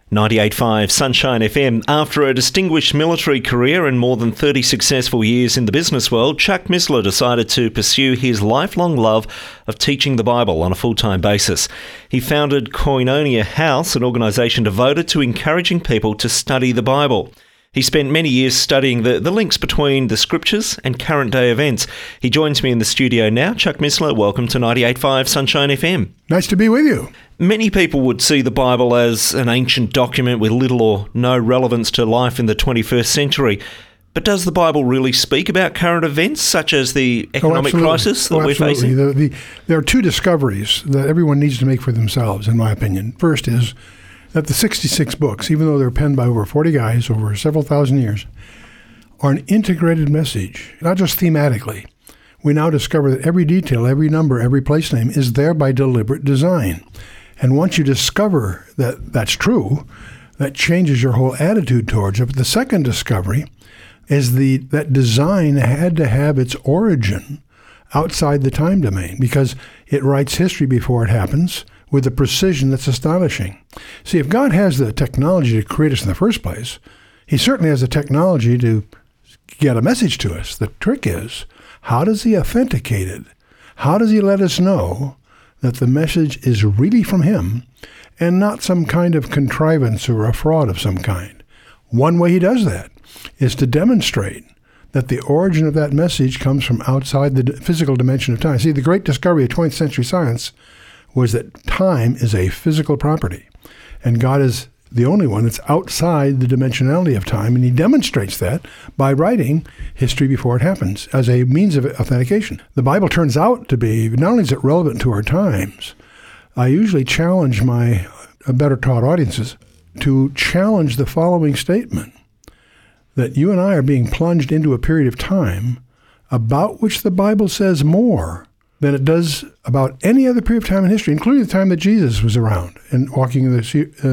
98.5 Sunshine FM. After a distinguished military career and more than 30 successful years in the business world, Chuck Missler decided to pursue his lifelong love of teaching the Bible on a full-time basis. He founded Koinonia House, an organisation devoted to encouraging people to study the Bible. He spent many years studying the links between the scriptures and current day events. He joins me in the studio now. Chuck Missler, welcome to 98.5 Sunshine FM. Nice to be with you. Many people would see the Bible as an ancient document with little or no relevance to life in the 21st century. But does the Bible really speak about current events, such as the economic crisis that we're facing? There are two discoveries that everyone needs to make for themselves, in my opinion. First is that the 66 books, even though they're penned by over 40 guys over several thousand years, are an integrated message, not just thematically. We now discover that every detail, every number, every place name is there by deliberate design. And once you discover that that's true, that changes your whole attitude towards it. But the second discovery is that design had to have its origin outside the time domain, because it writes history before it happens with a precision that's astonishing. See, if God has the technology to create us in the first place, he certainly has the technology to get a message to us. The trick is, how does he authenticate it? How does he let us know that the message is really from him and not some kind of contrivance or a fraud of some kind? One way he does that is to demonstrate that the origin of that message comes from outside the physical dimension of time. See, the great discovery of 20th century science was that time is a physical property, and God is the only one that's outside the dimensionality of time, and he demonstrates that by writing history before it happens as a means of authentication. The Bible turns out to be, not only is it relevant to our times, I usually challenge my better taught audiences to challenge the following statement, that you and I are being plunged into a period of time about which the Bible says more than it does about any other period of time in history, including the time that Jesus was around and walking the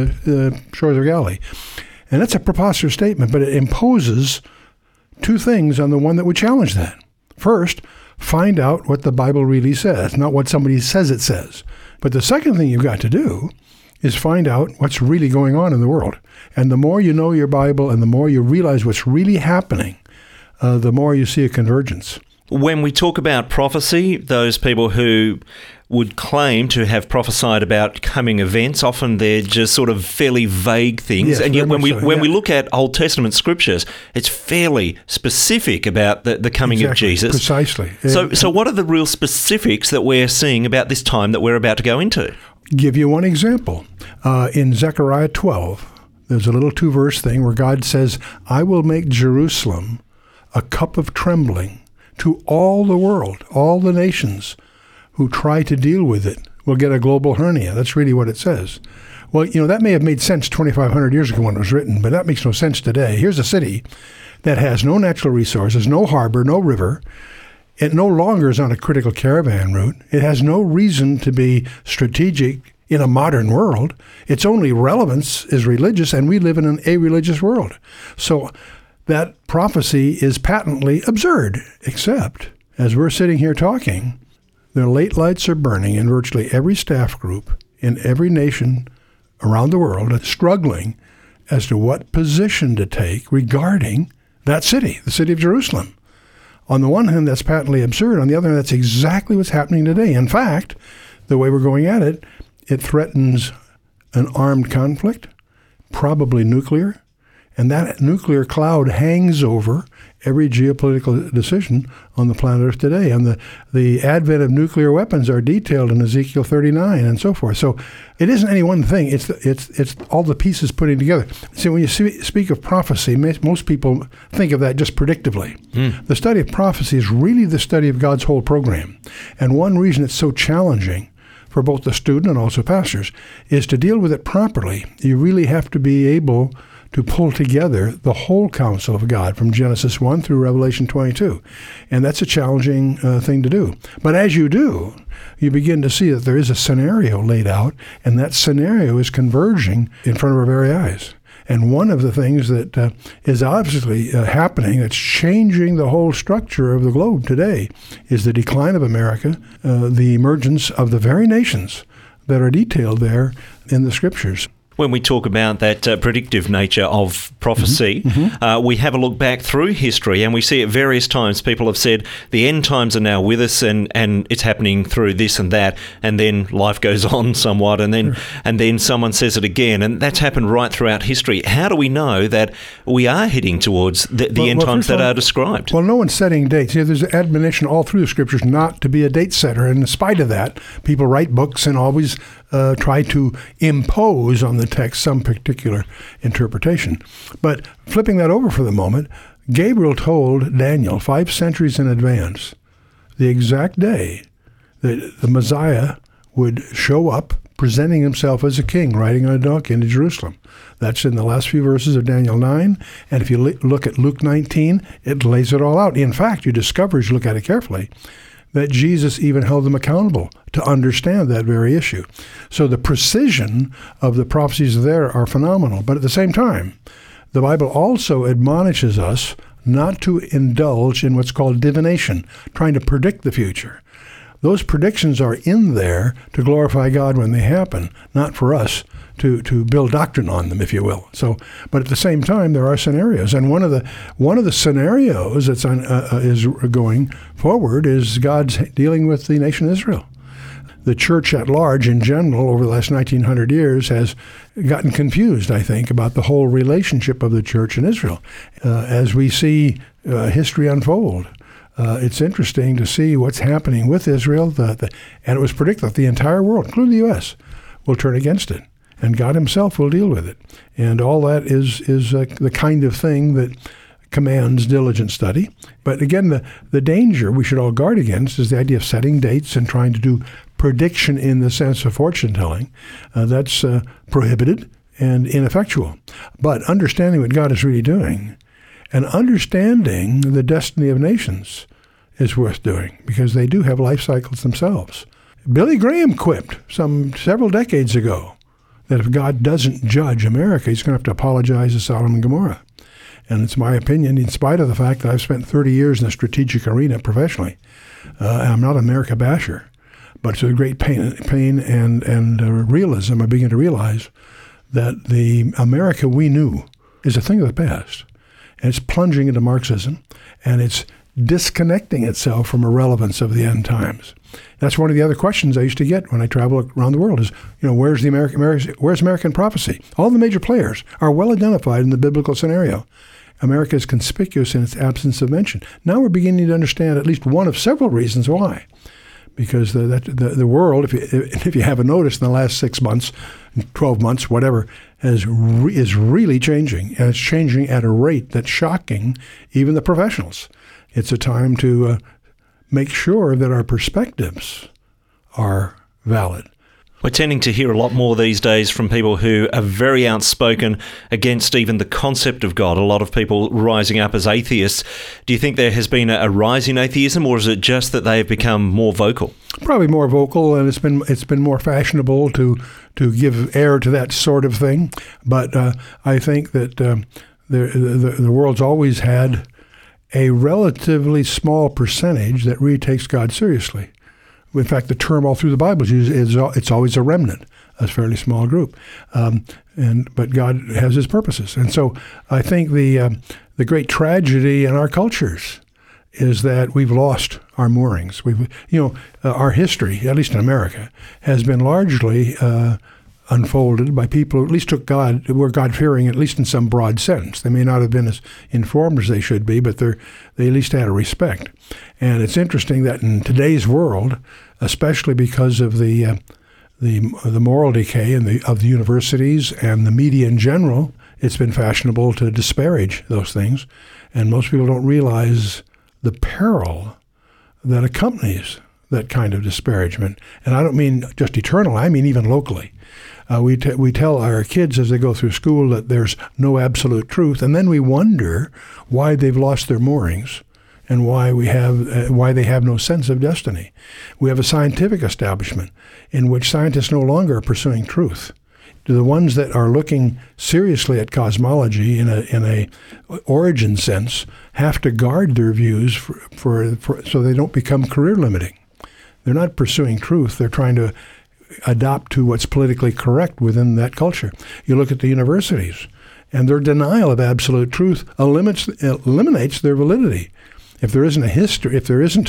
shores of Galilee. And that's a preposterous statement, but it imposes two things on the one that would challenge that. First, find out what the Bible really says, not what somebody says it says. But the second thing you've got to do is find out what's really going on in the world. And the more you know your Bible and the more you realize what's really happening, the more you see a convergence. When we talk about prophecy, those people who would claim to have prophesied about coming events, often they're just sort of fairly vague things. Yes, and yet when we look at Old Testament scriptures, it's fairly specific about the coming of Jesus. Precisely. So what are the real specifics that we're seeing about this time that we're about to go into? Give you one example. In Zechariah 12, there's a little 2-verse thing where God says, I will make Jerusalem a cup of trembling to all the world. All the nations who try to deal with it will get a global hernia. That's really what it says. Well, that may have made sense 2,500 years ago when it was written, but that makes no sense today. Here's a city that has no natural resources, no harbor, no river. It no longer is on a critical caravan route. It has no reason to be strategic in a modern world. Its only relevance is religious, and we live in an a-religious world. So that prophecy is patently absurd, except as we're sitting here talking, their late lights are burning in virtually every staff group in every nation around the world, struggling as to what position to take regarding that city, the city of Jerusalem. On the one hand, that's patently absurd. On the other hand, that's exactly what's happening today. In fact, the way we're going at it, it threatens an armed conflict, probably nuclear, and that nuclear cloud hangs over every geopolitical decision on the planet Earth today. And the advent of nuclear weapons are detailed in Ezekiel 39 and so forth. So it isn't any one thing. It's all the pieces putting together. See, when you speak of prophecy, most people think of that just predictively. The study of prophecy is really the study of God's whole program. And one reason it's so challenging for both the student and also pastors is to deal with it properly. You really have to be able to pull together the whole counsel of God from Genesis 1 through Revelation 22. And that's a challenging thing to do. But as you do, you begin to see that there is a scenario laid out, and that scenario is converging in front of our very eyes. And one of the things that is obviously happening, that's changing the whole structure of the globe today, is the decline of America, the emergence of the very nations that are detailed there in the Scriptures. When we talk about that predictive nature of prophecy, we have a look back through history and we see at various times people have said the end times are now with us and it's happening through this and that, and then life goes on somewhat, and then someone says it again, and that's happened right throughout history. How do we know that we are heading towards the end times that are described? Well, no one's setting dates. There's an admonition all through the Scriptures not to be a date setter, and in spite of that, people write books and always try to impose on the text some particular interpretation. But flipping that over for the moment, Gabriel told Daniel 5 centuries in advance the exact day that the Messiah would show up presenting himself as a king riding on a donkey into Jerusalem. That's in the last few verses of Daniel 9. And if you look at Luke 19, it lays it all out. In fact, you discover, as you look at it carefully, that Jesus even held them accountable to understand that very issue. So the precision of the prophecies there are phenomenal. But at the same time, the Bible also admonishes us not to indulge in what's called divination, trying to predict the future. Those predictions are in there to glorify God when they happen, not for us to build doctrine on them, if you will. So, but at the same time, there are scenarios, and one of the scenarios that's is going forward is God's dealing with the nation of Israel. The church at large, in general, over the last 1900 years, has gotten confused, I think, about the whole relationship of the church and Israel. As we see history unfold, it's interesting to see what's happening with Israel, and it was predicted that the entire world, including the U.S., will turn against it. And God himself will deal with it. And all that is the kind of thing that commands diligent study. But again, the danger we should all guard against is the idea of setting dates and trying to do prediction in the sense of fortune-telling. That's prohibited and ineffectual. But understanding what God is really doing and understanding the destiny of nations is worth doing, because they do have life cycles themselves. Billy Graham quipped several decades ago that if God doesn't judge America, he's going to have to apologize to Sodom and Gomorrah. And it's my opinion, in spite of the fact that I've spent 30 years in the strategic arena professionally, I'm not an America basher, but with great pain and realism, I begin to realize that the America we knew is a thing of the past. And it's plunging into Marxism, and it's disconnecting itself from a relevance of the end times. That's one of the other questions I used to get when I travel around the world is, where's American prophecy? All the major players are well identified in the biblical scenario. America is conspicuous in its absence of mention. Now we're beginning to understand at least one of several reasons why. Because the world, if you haven't noticed in the last 6 months, 12 months, whatever, is really changing. And it's changing at a rate that's shocking even the professionals. It's a time to make sure that our perspectives are valid. We're tending to hear a lot more these days from people who are very outspoken against even the concept of God. A lot of people rising up as atheists. Do you think there has been a rise in atheism, or is it just that they have become more vocal? Probably more vocal, and it's been more fashionable to give air to that sort of thing. But I think that the world's always had a relatively small percentage that really takes God seriously. In fact, the term all through the Bible is it's always a remnant, a fairly small group, but God has His purposes, and so I think the great tragedy in our cultures is that we've lost our moorings. Our history, at least in America, has been largely unfolded by people who at least were God-fearing, at least in some broad sense. They may not have been as informed as they should be, but they at least had a respect. And it's interesting that in today's world, especially because of the moral decay of the universities and the media in general, it's been fashionable to disparage those things. And most people don't realize the peril that accompanies that kind of disparagement. And I don't mean just eternal, I mean even locally. We tell our kids as they go through school that there's no absolute truth, and then we wonder why they've lost their moorings and why they have no sense of destiny. We have a scientific establishment in which scientists no longer are pursuing truth. The ones that are looking seriously at cosmology in a origin sense have to guard their views for so they don't become career limiting. They're not pursuing truth. They're trying to adopt to what's politically correct within that culture. You look at the universities, and their denial of absolute truth eliminates their validity. If there isn't a history, if there isn't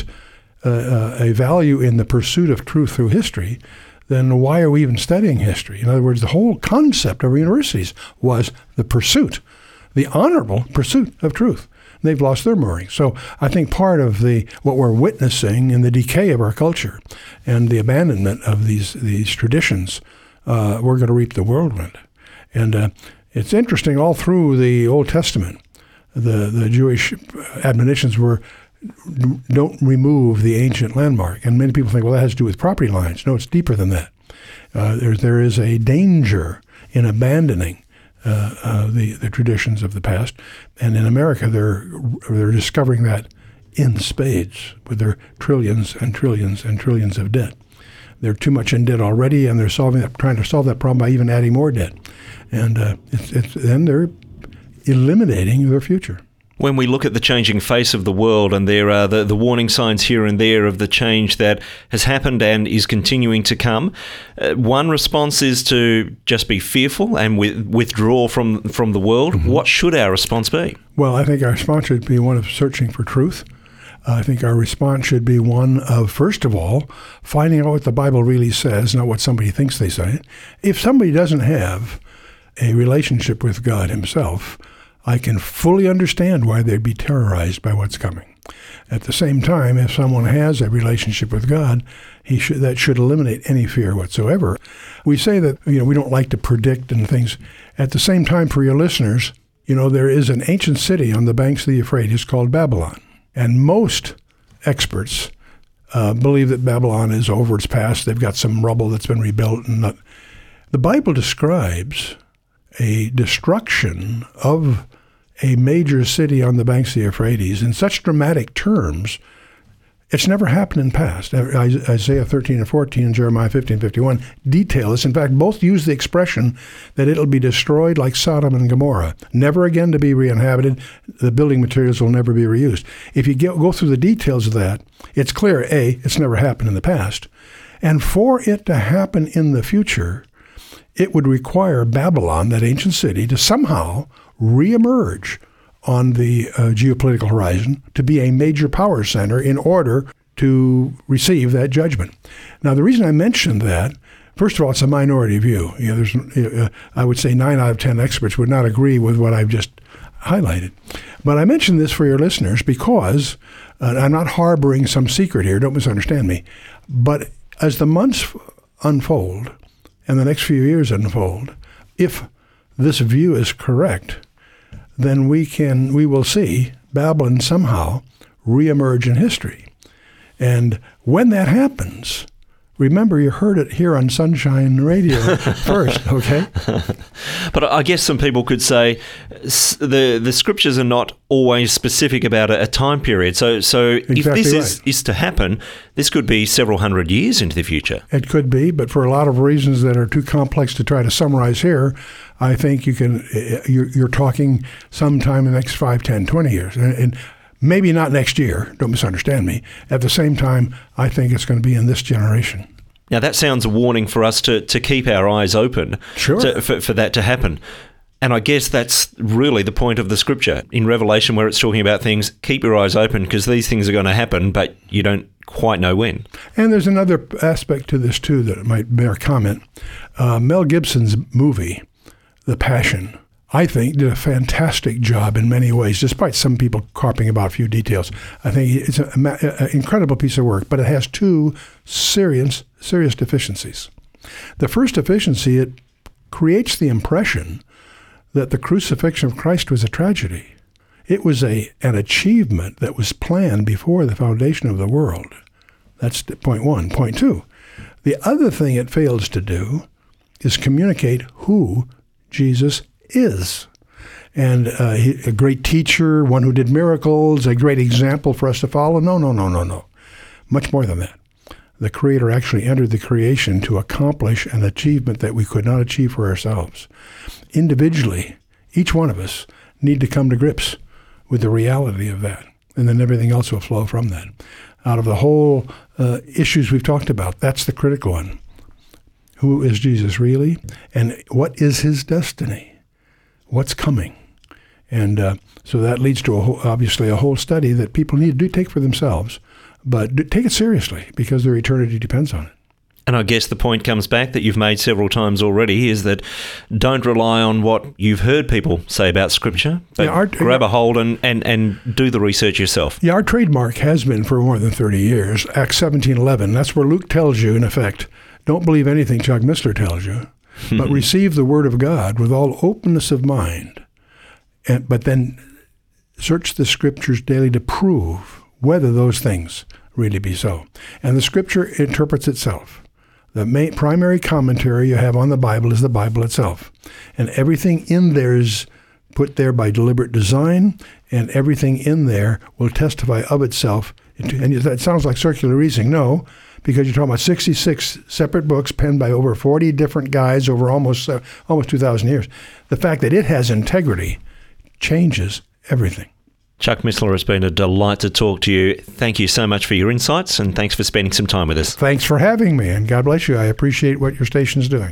a value in the pursuit of truth through history, then why are we even studying history? In other words, the whole concept of our universities was the pursuit, the honorable pursuit of truth. They've lost their mooring. So I think part of what we're witnessing in the decay of our culture and the abandonment of these traditions, we're going to reap the whirlwind. And it's interesting, all through the Old Testament, the Jewish admonitions were, don't remove the ancient landmark. And many people think, well, that has to do with property lines. No, it's deeper than that. There is a danger in abandoning the traditions of the past. And in America, they're discovering that in spades with their trillions and trillions and trillions of debt. They're too much in debt already, and they're trying to solve that problem by even adding more debt. And then they're eliminating their future. When we look at the changing face of the world, and there are the warning signs here and there of the change that has happened and is continuing to come, one response is to just be fearful and withdraw from the world. Mm-hmm. What should our response be? Well, I think our response should be one of searching for truth. I think our response should be one of, first of all, finding out what the Bible really says, not what somebody thinks they say. If somebody doesn't have a relationship with God himself, I can fully understand why they'd be terrorized by what's coming. At the same time, if someone has a relationship with God, that should eliminate any fear whatsoever. We say that we don't like to predict and things. At the same time, for your listeners, there is an ancient city on the banks of the Euphrates called Babylon. And most experts believe that Babylon is over its past. They've got some rubble that's been rebuilt. The Bible describes a destruction of a major city on the banks of the Euphrates in such dramatic terms. It's never happened in the past. Isaiah 13 and 14 and Jeremiah 15:51 detail this. In fact, both use the expression that it'll be destroyed like Sodom and Gomorrah, never again to be re-inhabited. The building materials will never be reused. If you go through the details of that, it's clear, A, it's never happened in the past. And for it to happen in the future, it would require Babylon, that ancient city, to somehow reemerge on the geopolitical horizon to be a major power center in order to receive that judgment. Now, the reason I mentioned that, first of all, it's a minority view. I would say 9 out of 10 experts would not agree with what I've just highlighted. But I mention this for your listeners because I'm not harboring some secret here. Don't misunderstand me. But as the months unfold and the next few years unfold, if this view is correct, then we will see Babylon somehow reemerge in history. And when that happens, remember, you heard it here on Sunshine Radio first, okay? But I guess some people could say the scriptures are not always specific about a time period. So exactly, if this is to happen, this could be several hundred years into the future. It could be, but for a lot of reasons that are too complex to try to summarize here, I think you're talking sometime in the next 5, 10, 20 years. And maybe not next year, don't misunderstand me. At the same time, I think it's going to be in this generation. Now, that sounds a warning for us to keep our eyes open. Sure. For that to happen. And I guess that's really the point of the scripture. In Revelation, where it's talking about things, keep your eyes open because these things are going to happen, but you don't quite know when. And there's another aspect to this, too, that might bear comment. Mel Gibson's movie, The Passion, I think, did a fantastic job in many ways, despite some people carping about a few details. I think it's an incredible piece of work, but it has two serious deficiencies. The first deficiency, it creates the impression that the crucifixion of Christ was a tragedy. It was an achievement that was planned before the foundation of the world. That's point one. Point two, the other thing it fails to do is communicate who Jesus is. And a great teacher, one who did miracles, a great example for us to follow. No. Much more than that. The Creator actually entered the creation to accomplish an achievement that we could not achieve for ourselves. Individually, each one of us need to come to grips with the reality of that, and then everything else will flow from that. Out of the whole issues we've talked about, that's the critical one. Who is Jesus really? And what is his destiny? What's coming? And so that leads to obviously a whole study that people need to take for themselves, but take it seriously because their eternity depends on it. And I guess the point comes back that you've made several times already is that don't rely on what you've heard people say about Scripture, but grab a hold and do the research yourself. Yeah, our trademark has been for more than 30 years, Acts 17:11. That's where Luke tells you, in effect, don't believe anything Chuck Missler tells you, but receive the Word of God with all openness of mind, but then search the Scriptures daily to prove whether those things really be so. And the Scripture interprets itself. The main primary commentary you have on the Bible is the Bible itself. And everything in there is put there by deliberate design, and everything in there will testify of itself. And that sounds like circular reasoning. No, because you're talking about 66 separate books penned by over 40 different guys over almost 2,000 years. The fact that it has integrity changes everything. Chuck Missler, has been a delight to talk to you. Thank you so much for your insights, and thanks for spending some time with us. Thanks for having me, and God bless you. I appreciate what your station's doing.